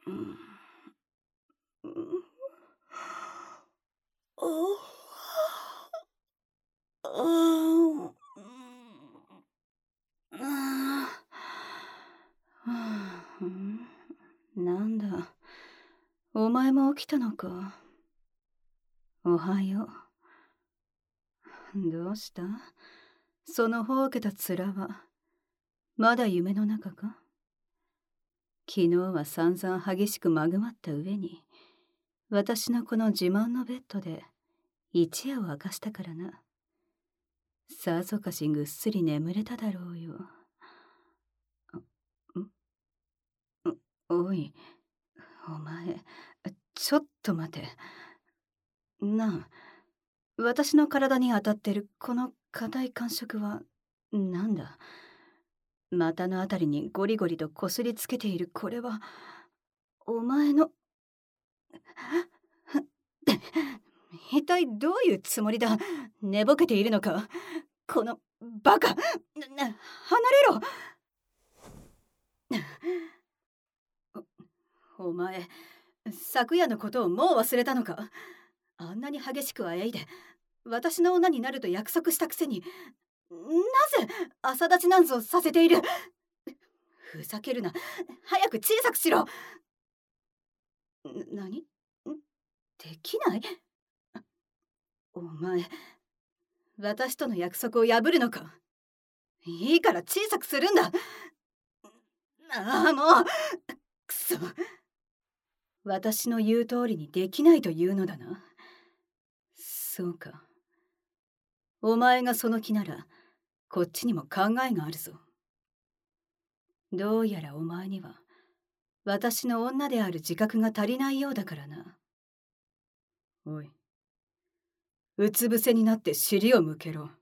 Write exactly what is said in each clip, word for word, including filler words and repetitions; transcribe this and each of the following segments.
うん、おああ、なんだ、お前も起きたのか。おはよう。どうした？そのほうけた面はまだ夢の中か？昨日は散々激しくまぐまった上に、私のこの自慢のベッドで一夜を明かしたからな。さぞかしぐっすり眠れただろうよ。んおい、お前、ちょっと待て。なあ、私の体に当たってるこの硬い感触はなんだ？股のあたりにゴリゴリとこすりつけているこれは、お前の一体どういうつもりだ？寝ぼけているのか？このバカ！な、な、離れろ！お、お前、昨夜のことをもう忘れたのか？あんなに激しくあえいで私の女になると約束したくせに、なぜ朝立ちなんぞさせている？ふざけるな。早く小さくしろ。なに？できない？お前、私との約束を破るのか？いいから小さくするんだ。ああ、もうくそ。私の言う通りにできないというのだな。そうか。お前がその気ならこっちにも考えがあるぞ。どうやらお前には私の女である自覚が足りないようだからな。おい、うつ伏せになって尻を向けろ。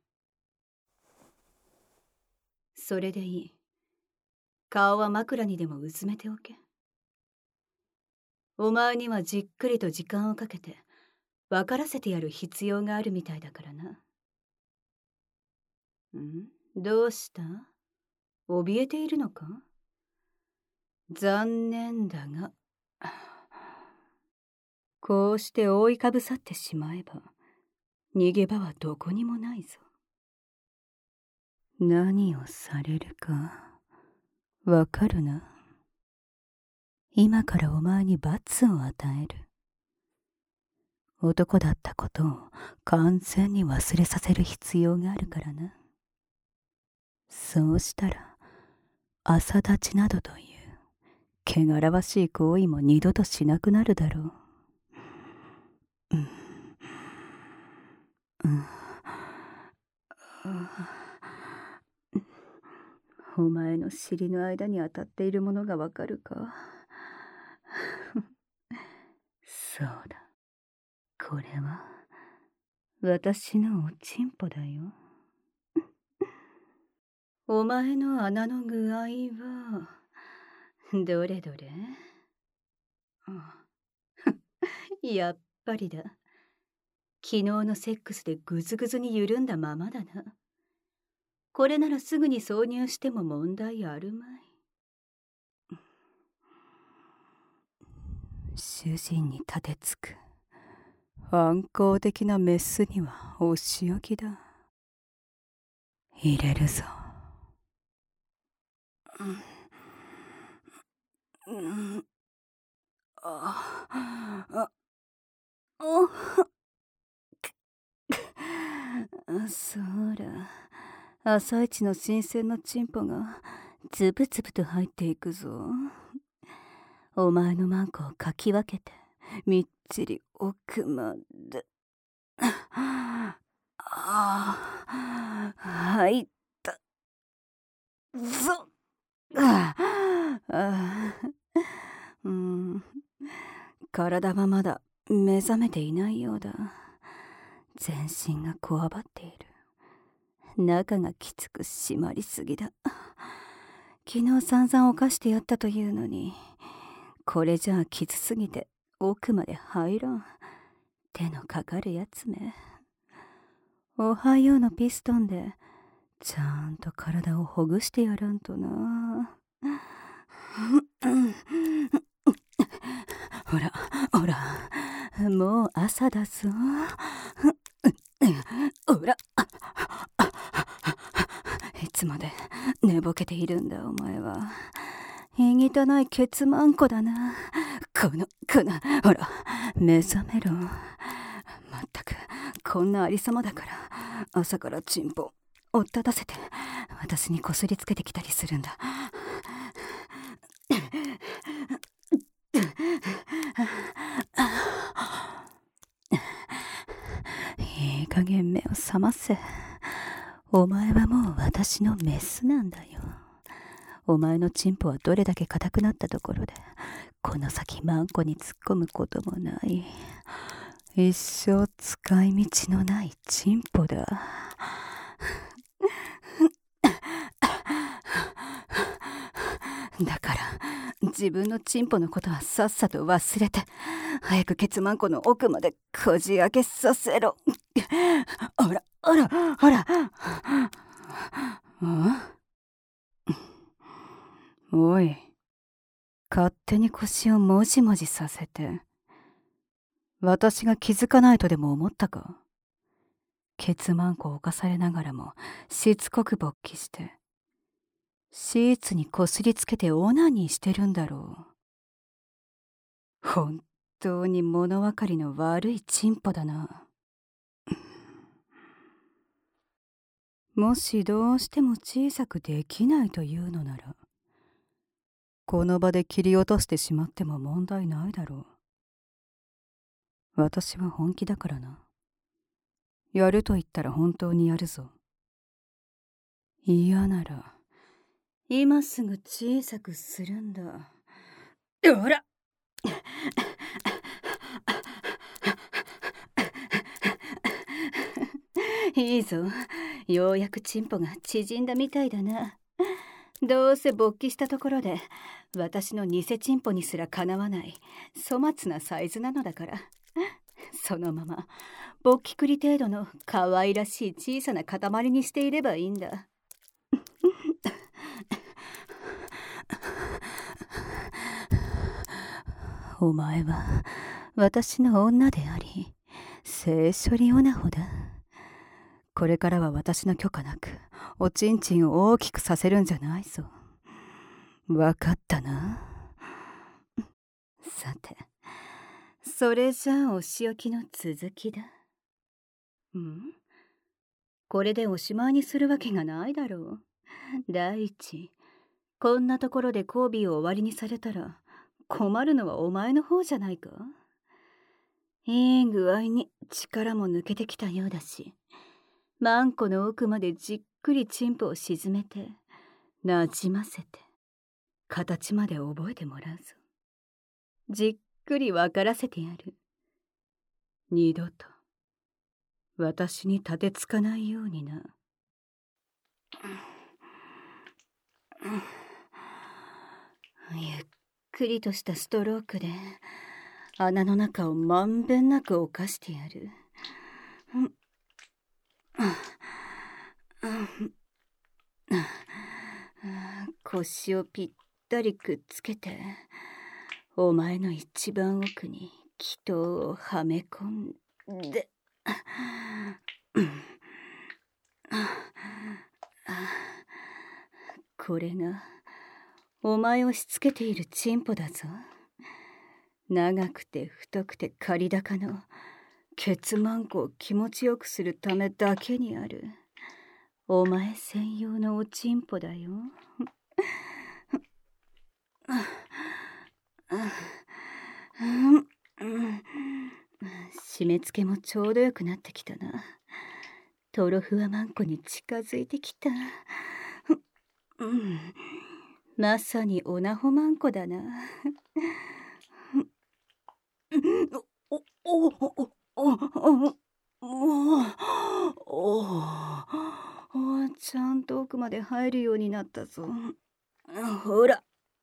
それでいい。顔は枕にでもうずめておけ。お前にはじっくりと時間をかけて分からせてやる必要があるみたいだからな。ん？どうした？怯えているのか？残念だが、こうして覆いかぶさってしまえば逃げ場はどこにもないぞ。何をされるかわかるな。今からお前に罰を与える。男だったことを完全に忘れさせる必要があるからな。そうしたら朝立ちなどという汚らわしい行為も二度としなくなるだろう。うん、うん、お前の尻の間に当たっているものがわかるか？そうだ。これは私のおちんぽだよ。お前の穴の具合はどれどれ？やっぱりだ。昨日のセックスでぐずぐずに緩んだままだな。これならすぐに挿入しても問題あるまい。主人に立てつく反抗的なメスにはお仕置きだ。入れるぞ。うん、うん、あああ、そうら、朝一の新鮮なチンポがズブズブと入っていくぞ。お前のマンコをかき分けてみっちり奥まで。ああ、入ったぞ。ああ、うん、体はまだ目覚めていないようだ。全身がこわばっている。中がきつく締まりすぎだ。昨日散々犯してやったというのに、これじゃあきつすぎて奥まで入らん。手のかかるやつめ。おはようのピストンでちゃんと体をほぐしてやらんとな。 朝だぞ。おら、いつまで寝ぼけているんだお前は。いぎたないケツマンコだな。このこのほら目覚めろ。まったくこんなありさまだから朝からチンポを立たせて私にこすりつけてきたりするんだ。いい加減目を覚ませ。お前はもう私のメスなんだよ。お前のチンポはどれだけ硬くなったところでこの先マンコに突っ込むこともない、一生使い道のないチンポだ。だから自分のチンポのことはさっさと忘れて早くケツマンコの奥までこじ開けさせろ。ほらほらほら。おい、勝手に腰をもじもじさせて私が気づかないとでも思ったか。ケツマンコを侵されながらもしつこく勃起してシーツにこすりつけてオナニーしてるんだろう。本当に物分かりの悪いチンポだな。もしどうしても小さくできないというのならこの場で切り落としてしまっても問題ないだろう。私は本気だからな。やると言ったら本当にやるぞ。嫌なら今すぐ小さくするんだ。ほらいいぞ、ようやくチンポが縮んだみたいだな。どうせ勃起したところで私の偽チンポにすらかなわない粗末なサイズなのだから、そのまま勃起栗程度の可愛らしい小さな塊にしていればいいんだ。お前は私の女であり性処理オナホだ。これからは私の許可なくおちんちんを大きくさせるんじゃないぞ。わかったな。さてそれじゃあお仕置きの続きだ。ん？これでおしまいにするわけがないだろう。第一、こんなところで交尾を終わりにされたら困るのはお前の方じゃないか。いい具合に力も抜けてきたようだし、マンコの奥までじっくりチンポを沈めてなじませて形まで覚えてもらうぞ。じっくり分からせてやる。二度と私に立てつかないようにな。ゆっくりとしたストロークで穴の中をまんべんなく犯してやる。腰をぴったりくっつけてお前の一番奥に気筒をはめ込んでこれがお前をしつけているチンポだぞ。長くて太くて刈り高のケツマンコを気持ちよくするためだけにあるお前専用のおチンポだよ。締め付けもちょうどよくなってきたな。トロフワマンコに近づいてきた。うん、まさにオナホマンコだな。おおおおおおおちゃんと奥まで入るようになったぞ。ほら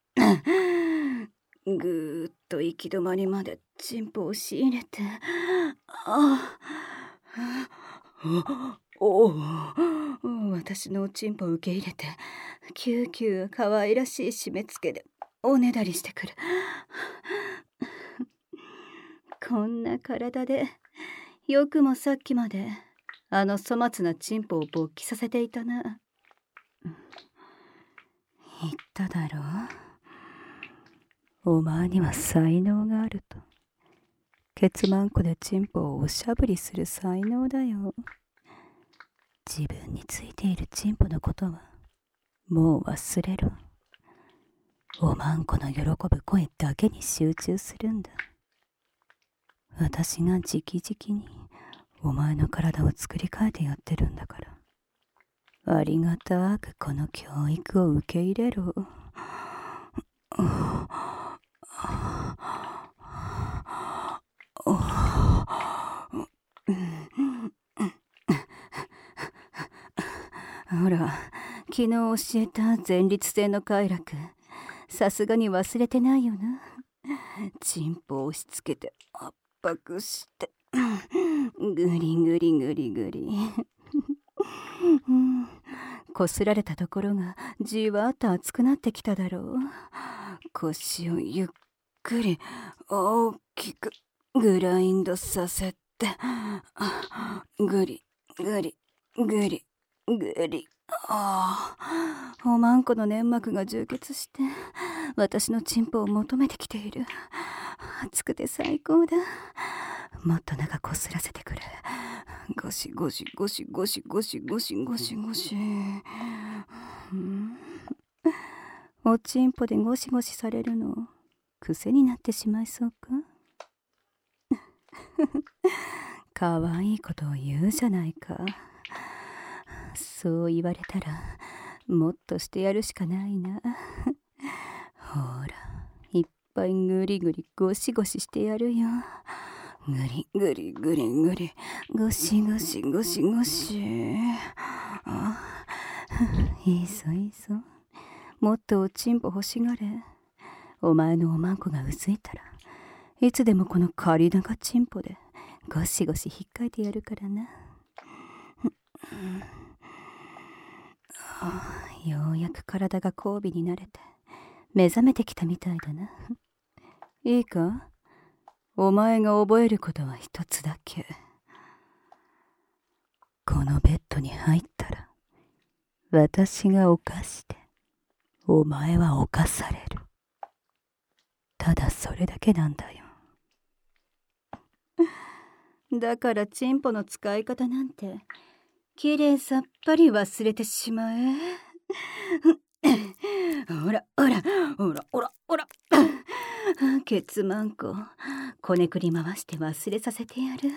ぐーっと行き止まりまでチンポを押し入れて、あおお私のチンポを受け入れてキューキュー可愛らしい締め付けでおねだりしてくる。 こんな体でよくもさっきまであの粗末なチンポを勃起させていたな。言っただろう、お前には才能があると。ケツマンコでチンポをおしゃぶりする才能だよ。自分についているチンポのことはもう忘れろ。おまんこの喜ぶ声だけに集中するんだ。私が直々にお前の体を作り変えてやってるんだから、ありがたくこの教育を受け入れろ。ほら、昨日教えた前立腺の快楽、さすがに忘れてないよな。チンポを押し付けて圧迫してぐりぐりぐりぐりこすられたところがじわーっと熱くなってきただろう。腰をゆっくり大きくグラインドさせて、ぐりぐりぐりぐり。ああ、おまんこの粘膜が充血して私のチンポを求めてきている。熱くて最高だ。もっと長こすらせてくれ。ゴシゴシゴシゴシゴシゴシゴシゴシ。おチンポでゴシゴシされるの癖になってしまいそうか。かわいいことを言うじゃないか。そう言われたらもっとしてやるしかないな。ほら、いっぱいぐりぐりゴシゴシしてやるよ。ぐりぐりぐりぐりゴシゴシゴシゴシ。あ、いいぞいいぞ、もっとおちんぽ欲しがれ。お前のおまんこがうずいたらいつでもこのカリナガチンポでゴシゴシ引っかいてやるからな。ようやく体が交尾に慣れて目覚めてきたみたいだな。いいか、お前が覚えることは一つだけ。このベッドに入ったら私が犯してお前は犯される。ただそれだけなんだよ。だからチンポの使い方なんてきれいさっぱり忘れてしまえ。ほらほらほらほらほらケツマンコこねくり回して忘れさせてやる。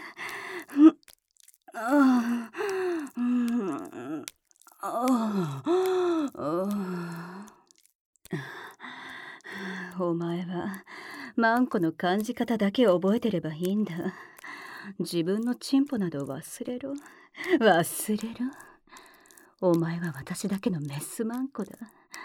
ああ、お前はマンコの感じ方だけ覚えてればいいんだ。自分のチンポなど忘れろ忘れろ。お前は私だけのメスマンコだ。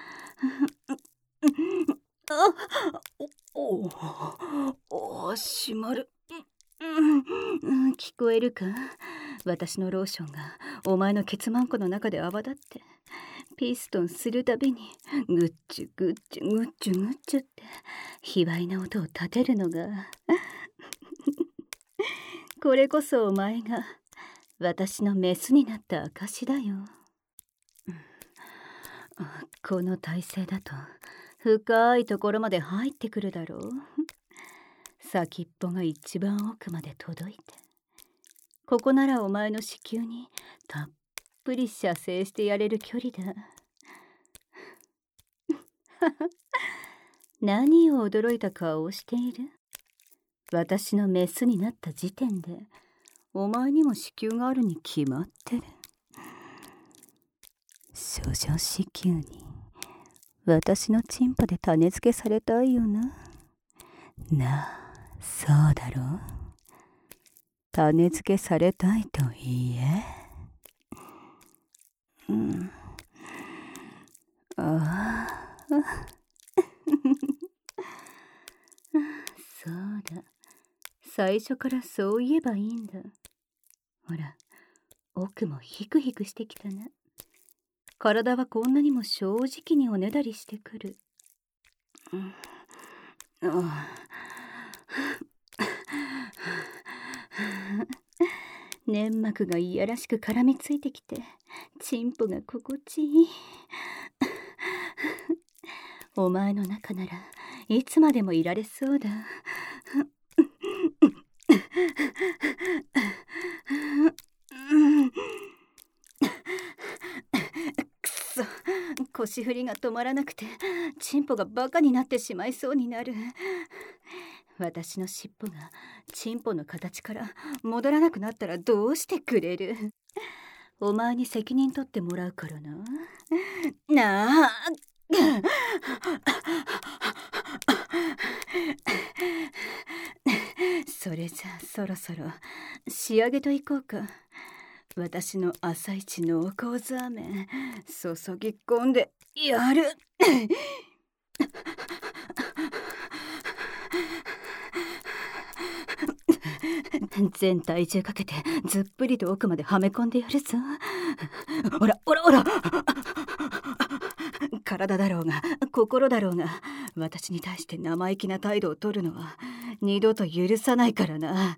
あおおおしまる。聞こえるか、私のローションがお前のケツマンコの中で泡立ってピストンするたびにグッチュグッチュグッチュグッチュって卑猥な音を立てるのがこれこそお前が私のメスになった証だよ。この体勢だと深いところまで入ってくるだろう。先っぽが一番奥まで届いて、ここならお前の子宮にたっぷり射精してやれる距離だ。何を驚いた顔をしている。私のメスになった時点でお前にも子宮があるに決まってる。少女子宮に私のチンポで種付けされたいよな。なあ、そうだろう。種付けされたいと言え。うん。ああ。そうだ。最初からそう言えばいいんだ。ほら、奥もヒクヒクしてきたな。体はこんなにも正直におねだりしてくる。うん、ああ粘膜がいやらしく絡みついてきて、チンポが心地いい。お前の中ならいつまでもいられそうだ。くそ、腰振りが止まらなくてチンポがバカになってしまいそうになる。私の尻尾がチンポの形から戻らなくなったらどうしてくれる？お前に責任取ってもらうからな。なあ。それじゃあそろそろ仕上げといこうか。私の朝一濃厚ザーメン注ぎ込んでやる。全体重かけてずっぷりと奥まではめ込んでやるぞ。ほらほらほら。体だろうが心だろうが、私に対して生意気な態度を取るのは二度と許さないからな。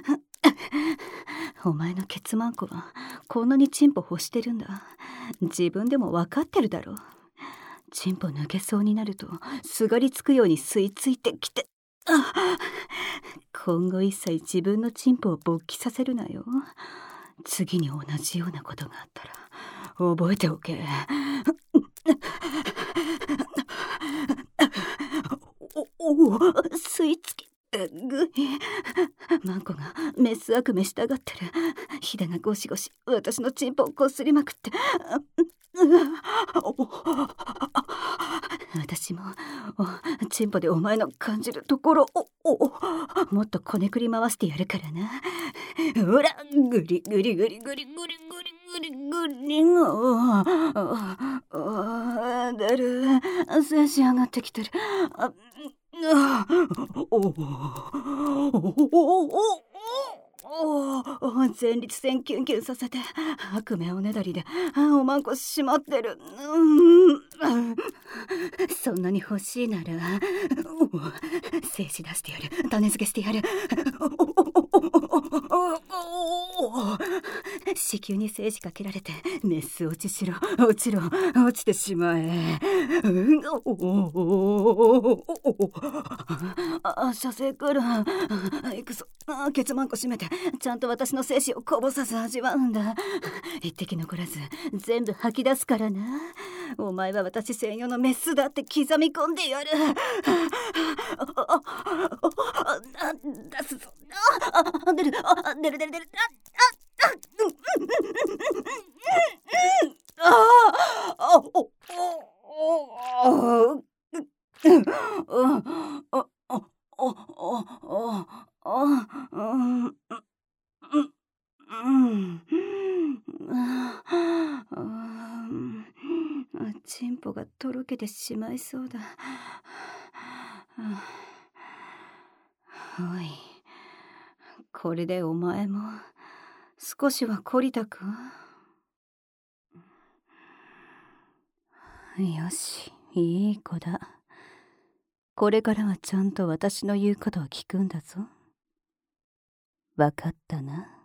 お前のケツマンコはこんなにチンポ欲してるんだ。自分でも分かってるだろう。チンポ抜けそうになるとすがりつくように吸い付いてきて、今後一切自分のチンポを勃起させるなよ。次に同じようなことがあったら覚えておけ。おお、吸い付きぐい。マンコがメス悪夢したがってる。ヒダがゴシゴシ私のチンポをこすりまくって、私もチンポでお前の感じるところをもっとこねくり回してやるからな。ほら、グリグリグリグリグリグリグリグリが出る。精子上がってきてる。おおお、前立腺キュンキュンさせて悪夢おねだりでおまんこしまってる。そんなに欲しいなら精子出してやる。種付けしてやる。子宮に精子かけられてメス落ちしろ落ちろ落ちてしまえ。あ、射精来る。いくぞ。ケツマンコ閉めてちゃんと私の精子をこぼさず味わうんだ。一滴残らず全部吐き出すからな。お前は私専用のメスだって刻み込んでやる。出すぞ。出る出る出る出る出る。チンポがとろけてしまいそうだ。おい、これでお前も少しは懲りたか？よし、いい子だ。これからはちゃんと私の言うことを聞くんだぞ。わかったな。